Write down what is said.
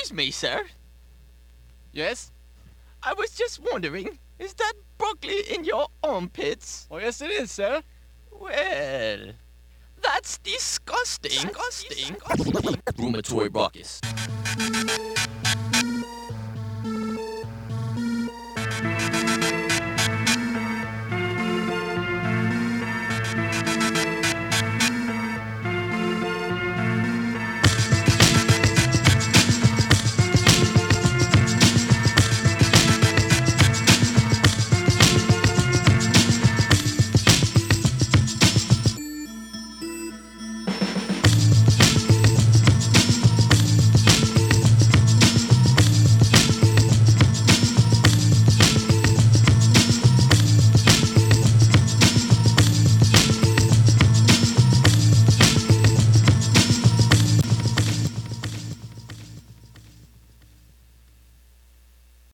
Excuse me, sir. Yes? I was just wondering, is that broccoli in your armpits? Oh, yes it is, sir. Well, that's disgusting. Rheumatoid bronchus.